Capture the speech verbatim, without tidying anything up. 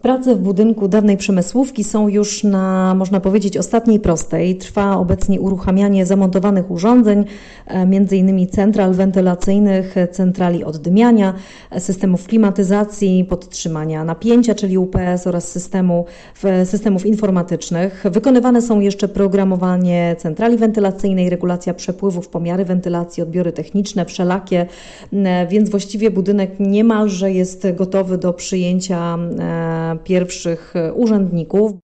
Prace w budynku dawnej przemysłówki są już na, można powiedzieć, ostatniej prostej. Trwa obecnie uruchamianie zamontowanych urządzeń, między innymi central wentylacyjnych, centrali oddymiania, systemów klimatyzacji, podtrzymania napięcia, czyli U P S oraz systemu, systemów informatycznych. Wykonywane są jeszcze programowanie centrali wentylacyjnej, regulacja przepływów, pomiary wentylacji, odbiory techniczne, wszelakie, więc właściwie budynek niemalże jest gotowy do przyjęcia pierwszych urzędników.